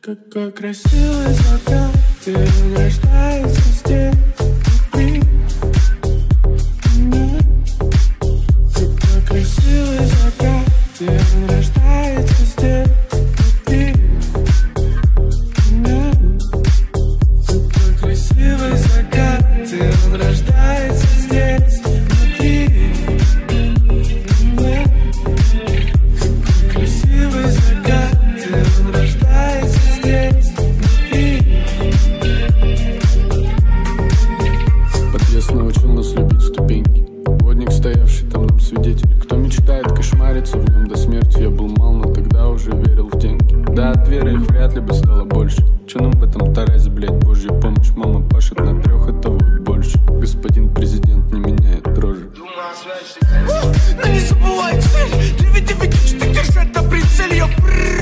Какой красивый закат, и он рождается здесь внутри меня. Какой красивый закат, и он рождается здесь внутри меня. Какой красивый закат, и он рождается здесь внутри меня. Какой красивый закат, и он рождается здесь внутри. Подъезд научил нас любить ступеньки. Водник, стоявший там нам свидетель. Кто мечтает кошмариться в нем до смерти. Я был мал, но тогда уже верил в деньги. Да, от веры их вряд ли бы стало больше. Че нам в этом таразе, блять, божья помощь. Мама пашет на 3, этого и больше. Господин президент не меняет дрожжи. Но не забывай цель, 994 держать на прицеле.